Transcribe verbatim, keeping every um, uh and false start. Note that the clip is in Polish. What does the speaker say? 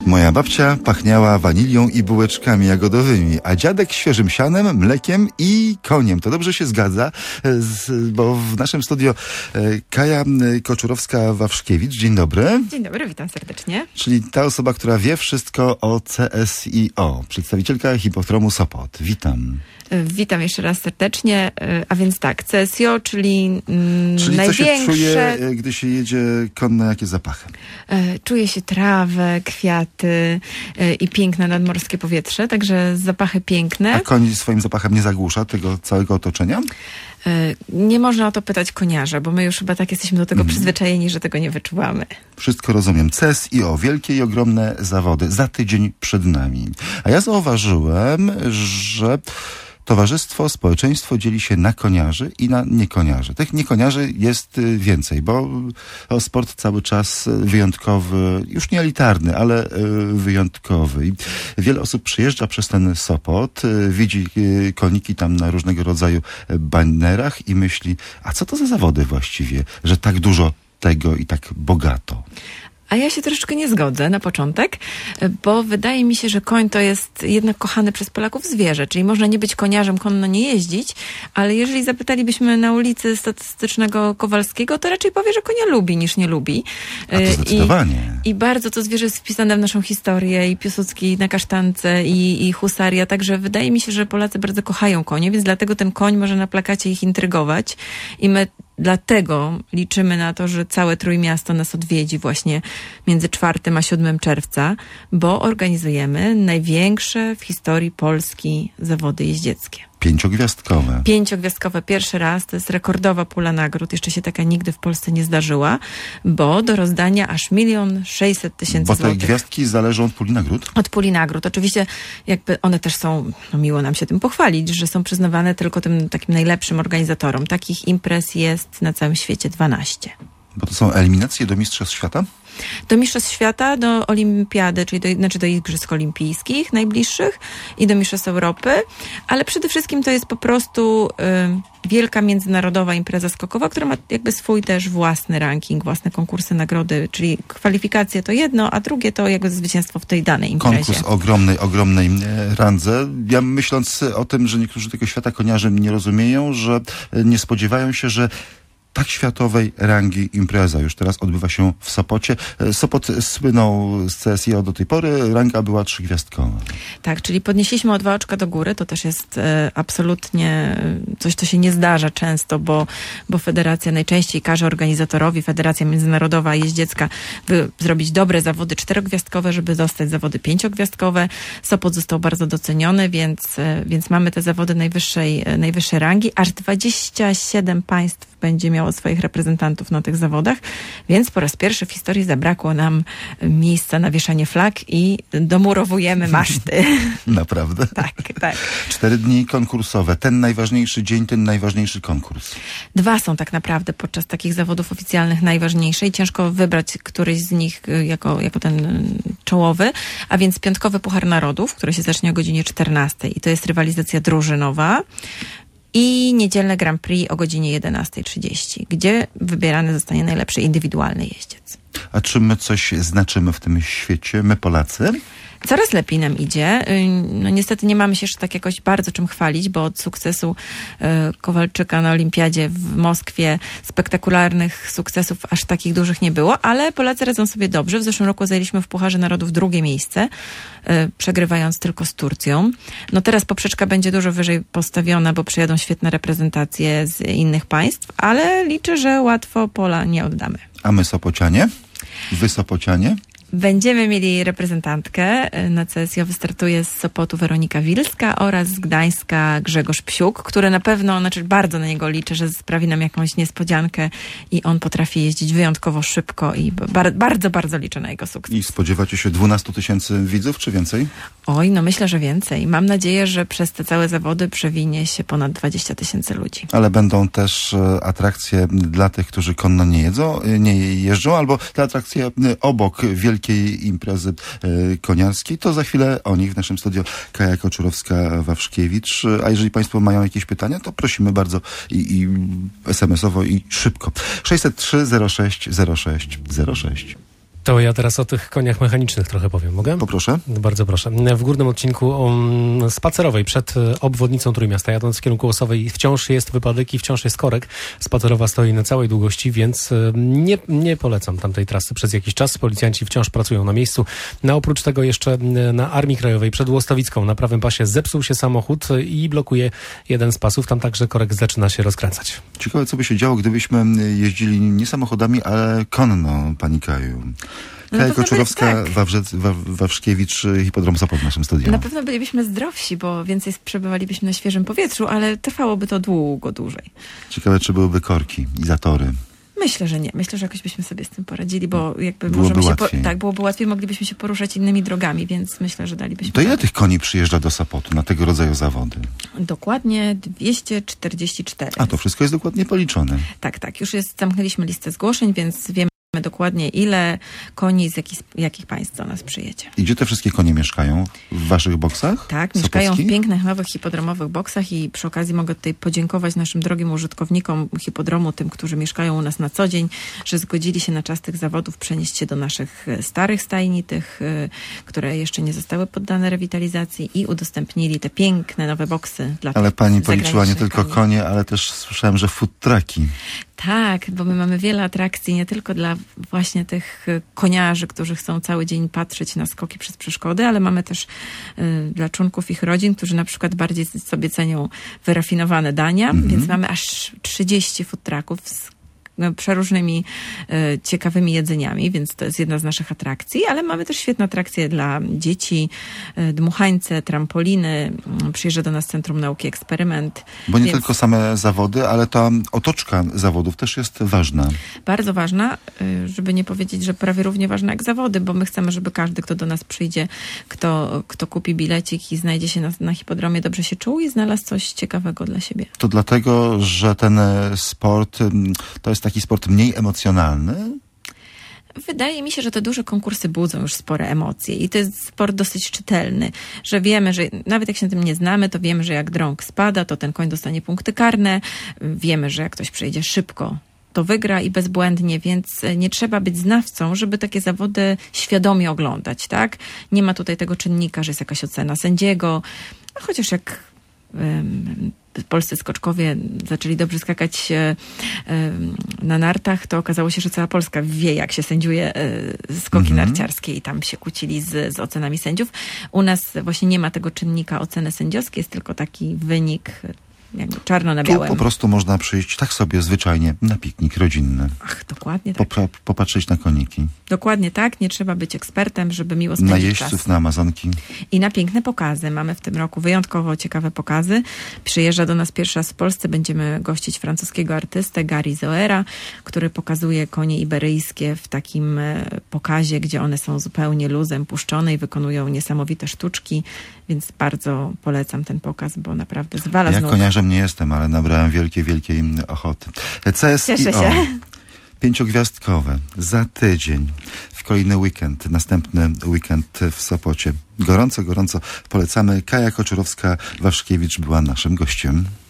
Moja babcia pachniała wanilią i bułeczkami jagodowymi, a dziadek świeżym sianem, mlekiem i koniem. To dobrze się zgadza, z, bo w naszym studio Kaja Koczurowska-Wawrzkiewicz. Dzień dobry. Dzień dobry, witam serdecznie. Czyli ta osoba, która wie wszystko o C S I O, przedstawicielka Hipodromu Sopot. Witam. Witam jeszcze raz serdecznie. A więc tak, C S I O, czyli, mm, czyli największe... co się czuje, gdy się jedzie konno, jakie zapachy? Czuje się trawę, kwiaty i piękne nadmorskie powietrze, także zapachy piękne. A koń swoim zapachem nie zagłusza tego całego otoczenia? Nie można o to pytać koniarza, bo my już chyba tak jesteśmy do tego Mhm. przyzwyczajeni, że tego nie wyczuwamy. Wszystko rozumiem. C S I O, wielkie i ogromne zawody, za tydzień przed nami. A ja zauważyłem, że towarzystwo, społeczeństwo dzieli się na koniarzy i na niekoniarzy. Tych niekoniarzy jest więcej, bo sport cały czas wyjątkowy, już nie elitarny, ale wyjątkowy. I wiele osób przyjeżdża przez ten Sopot, widzi koniki tam na różnego rodzaju banerach i myśli, a co to za zawody właściwie, że tak dużo tego i tak bogato. A ja się troszeczkę nie zgodzę na początek, bo wydaje mi się, że koń to jest jednak kochane przez Polaków zwierzę, czyli można nie być koniarzem, konno nie jeździć, ale jeżeli zapytalibyśmy na ulicy statystycznego Kowalskiego, to raczej powie, że konia lubi niż nie lubi. A to zdecydowanie. I, i bardzo to zwierzę jest wpisane w naszą historię i Piłsudski na kasztance i, i husaria, także wydaje mi się, że Polacy bardzo kochają konie, więc dlatego ten koń może na plakacie ich intrygować i my dlatego liczymy na to, że całe Trójmiasto nas odwiedzi właśnie między czwartym a siódmym czerwca, bo organizujemy największe w historii Polski zawody jeździeckie. Pięciogwiazdkowe. Pięciogwiazdkowe pierwszy raz, to jest rekordowa pula nagród, jeszcze się taka nigdy w Polsce nie zdarzyła, bo do rozdania aż milion sześćset tysięcy złotych. Bo te złotych. gwiazdki zależą od puli nagród? Od puli nagród. Oczywiście jakby one też są, no miło nam się tym pochwalić, że są przyznawane tylko tym takim najlepszym organizatorom. Takich imprez jest na całym świecie dwanaście. Bo to są eliminacje do Mistrzostw Świata? Do Mistrzostw Świata, do Olimpiady, czyli do, znaczy do Igrzysk Olimpijskich najbliższych i do Mistrzostw Europy, ale przede wszystkim to jest po prostu y, wielka międzynarodowa impreza skokowa, która ma jakby swój też własny ranking, własne konkursy, nagrody, czyli kwalifikacje to jedno, a drugie to jakby zwycięstwo w tej danej imprezie. Konkurs ogromnej, ogromnej e, randze. Ja myśląc o tym, że niektórzy tego świata koniarzy nie rozumieją, że e, nie spodziewają się, że tak światowej rangi impreza już teraz odbywa się w Sopocie. Sopot słynął z C S I O do tej pory, ranga była trzygwiazdkowa. Tak, czyli podnieśliśmy o dwa oczka do góry, to też jest e, absolutnie coś, co się nie zdarza często, bo, bo federacja najczęściej każe organizatorowi, Federacja Międzynarodowa Jeździecka, by zrobić dobre zawody czterogwiazdkowe, żeby dostać zawody pięciogwiazdkowe. Sopot został bardzo doceniony, więc, e, więc mamy te zawody najwyższej, e, najwyższej rangi. Aż dwadzieścia siedem państw będzie miało swoich reprezentantów na tych zawodach, więc po raz pierwszy w historii zabrakło nam miejsca na wieszanie flag i domurowujemy maszty. Naprawdę? Tak, tak. Cztery dni konkursowe. Ten najważniejszy dzień, ten najważniejszy konkurs. Dwa są tak naprawdę podczas takich zawodów oficjalnych najważniejsze i ciężko wybrać któryś z nich jako, jako ten czołowy, a więc piątkowy Puchar Narodów, który się zacznie o godzinie czternastej i to jest rywalizacja drużynowa. I niedzielne Grand Prix o godzinie jedenastej trzydzieści, gdzie wybierany zostanie najlepszy indywidualny jeździec. A czy my coś znaczymy w tym świecie, my Polacy? Coraz lepiej nam idzie. No niestety nie mamy się jeszcze tak jakoś bardzo czym chwalić, bo od sukcesu y, Kowalczyka na Olimpiadzie w Moskwie spektakularnych sukcesów aż takich dużych nie było, ale Polacy radzą sobie dobrze. W zeszłym roku zajęliśmy w Pucharze Narodów drugie miejsce, y, przegrywając tylko z Turcją. No teraz poprzeczka będzie dużo wyżej postawiona, bo przyjadą świetne reprezentacje z innych państw, ale liczę, że łatwo pola nie oddamy. A my Sopocianie? Wy Sopocianie? Będziemy mieli reprezentantkę. Na C S I O wystartuje z Sopotu Weronika Wilska oraz z Gdańska Grzegorz Psiuk, który na pewno, znaczy bardzo na niego liczę, że sprawi nam jakąś niespodziankę i on potrafi jeździć wyjątkowo szybko i bar- bardzo, bardzo liczę na jego sukces. I spodziewacie się dwunastu tysięcy widzów, czy więcej? Oj, no myślę, że więcej. Mam nadzieję, że przez te całe zawody przewinie się ponad dwadzieścia tysięcy ludzi. Ale będą też e, atrakcje dla tych, którzy konno nie jedzą, e, nie jeżdżą, albo te atrakcje e, obok wielkiej imprezy e, koniarskiej. To za chwilę o nich w naszym studio Kaja Koczurowska-Wawrzkiewicz. A jeżeli państwo mają jakieś pytania, to prosimy bardzo i, i es em esowo i szybko. sześćset trzy zero sześć zero sześć zero sześć. To ja teraz o tych koniach mechanicznych trochę powiem. Mogę? Poproszę. Bardzo proszę. W górnym odcinku um, spacerowej przed obwodnicą Trójmiasta, jadąc w kierunku Łosowej, wciąż jest wypadek i wciąż jest korek. Spacerowa stoi na całej długości, więc nie, nie polecam tamtej trasy przez jakiś czas. Policjanci wciąż pracują na miejscu. No, oprócz tego jeszcze na Armii Krajowej przed Łostowicką na prawym pasie zepsuł się samochód i blokuje jeden z pasów. Tam także korek zaczyna się rozkręcać. Ciekawe, co by się działo, gdybyśmy jeździli nie samochodami, ale konno, pani Kaju. Kaja no Koczorowska, tak. Wawrzec, Waw, Wawrzkiewicz, Hipodrom Sopot w naszym studiu. Na pewno bylibyśmy zdrowsi, bo więcej przebywalibyśmy na świeżym powietrzu, ale trwałoby to długo dłużej. Ciekawe, czy byłyby korki i zatory. Myślę, że nie. Myślę, że jakoś byśmy sobie z tym poradzili, bo jakby byłoby możemy łatwiej. się po, tak, byłoby łatwiej, moglibyśmy się poruszać innymi drogami, więc myślę, że dalibyśmy. To ile tych koni przyjeżdża do Sopotu na tego rodzaju zawody? Dokładnie dwieście czterdzieści cztery. A to wszystko jest dokładnie policzone. Tak, tak. Już jest, zamknęliśmy listę zgłoszeń, więc wiemy dokładnie, ile koni z jakich, jakich państw do nas przyjedzie. I gdzie te wszystkie konie mieszkają? W waszych boksach? Tak, mieszkają w Sopockich? pięknych, nowych hipodromowych boksach i przy okazji mogę tutaj podziękować naszym drogim użytkownikom hipodromu, tym, którzy mieszkają u nas na co dzień, że zgodzili się na czas tych zawodów przenieść się do naszych starych stajni, tych, które jeszcze nie zostały poddane rewitalizacji i udostępnili te piękne, nowe boksy dla Ale tych pani policzyła nie zagranicznych tylko koni. konie, ale też słyszałem, że food trucki. Tak, bo my mamy wiele atrakcji, nie tylko dla właśnie tych koniarzy, którzy chcą cały dzień patrzeć na skoki przez przeszkody, ale mamy też y, dla członków ich rodzin, którzy na przykład bardziej sobie cenią wyrafinowane dania, mm-hmm. więc mamy aż trzydzieści food trucków z przeróżnymi y, ciekawymi jedzeniami, więc to jest jedna z naszych atrakcji, ale mamy też świetne atrakcje dla dzieci, y, dmuchańce, trampoliny, y, przyjeżdża do nas Centrum Nauki Eksperyment. Bo nie więc tylko same zawody, ale ta otoczka zawodów też jest ważna. Bardzo ważna, y, żeby nie powiedzieć, że prawie równie ważna jak zawody, bo my chcemy, żeby każdy, kto do nas przyjdzie, kto, kto kupi bilecik i znajdzie się na, na hipodromie, dobrze się czuł i znalazł coś ciekawego dla siebie. To dlatego, że ten sport to jest taki sport mniej emocjonalny? Wydaje mi się, że te duże konkursy budzą już spore emocje i to jest sport dosyć czytelny, że wiemy, że nawet jak się na tym nie znamy, to wiemy, że jak drąg spada, to ten koń dostanie punkty karne, wiemy, że jak ktoś przejdzie szybko, to wygra i bezbłędnie, więc nie trzeba być znawcą, żeby takie zawody świadomie oglądać, tak? Nie ma tutaj tego czynnika, że jest jakaś ocena sędziego, a chociaż jak um, polscy skoczkowie zaczęli dobrze skakać e, e, na nartach, to okazało się, że cała Polska wie, jak się sędziuje e, skoki mhm. narciarskie i tam się kłócili z, z ocenami sędziów. U nas właśnie nie ma tego czynnika oceny sędziowskiej, jest tylko taki wynik jakby czarno na białym. Tu po prostu można przyjść tak sobie zwyczajnie na piknik rodzinny. Ach, dokładnie tak. Popra- popatrzeć na koniki. Dokładnie tak. Nie trzeba być ekspertem, żeby miło spędzić Na jeźdźców, czas. na Amazonki. I na piękne pokazy. Mamy w tym roku wyjątkowo ciekawe pokazy. Przyjeżdża do nas pierwszy raz w Polsce. Będziemy gościć francuskiego artystę Gary Zoera, który pokazuje konie iberyjskie w takim pokazie, gdzie one są zupełnie luzem puszczone i wykonują niesamowite sztuczki, więc bardzo polecam ten pokaz, bo naprawdę zwala z Ja nóg. koniarzem nie jestem, ale nabrałem wielkiej, wielkiej ochoty. C S I O. Cieszę się. Pięciogwiazdkowe. Za tydzień. W kolejny weekend. Następny weekend w Sopocie. Gorąco, gorąco polecamy. Kaja Koczorowska-Wawrzkiewicz była naszym gościem.